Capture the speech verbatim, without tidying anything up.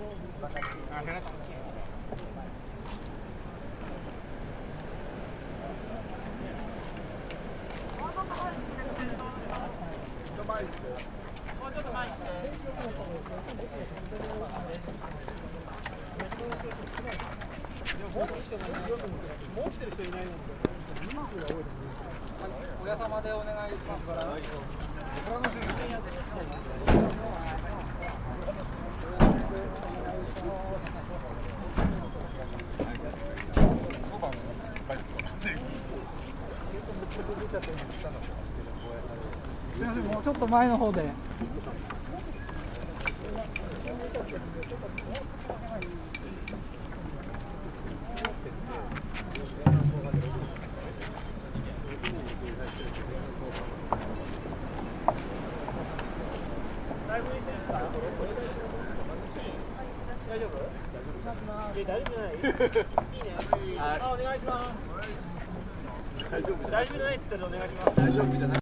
持ってる人いないので、 おやさまでお願いしますから。すみません、もうちょっと前の方で。 大丈夫？大丈夫じゃない？いいね。あ、お願いします。大丈夫じゃないって言ったらお願いします。大丈夫じゃない。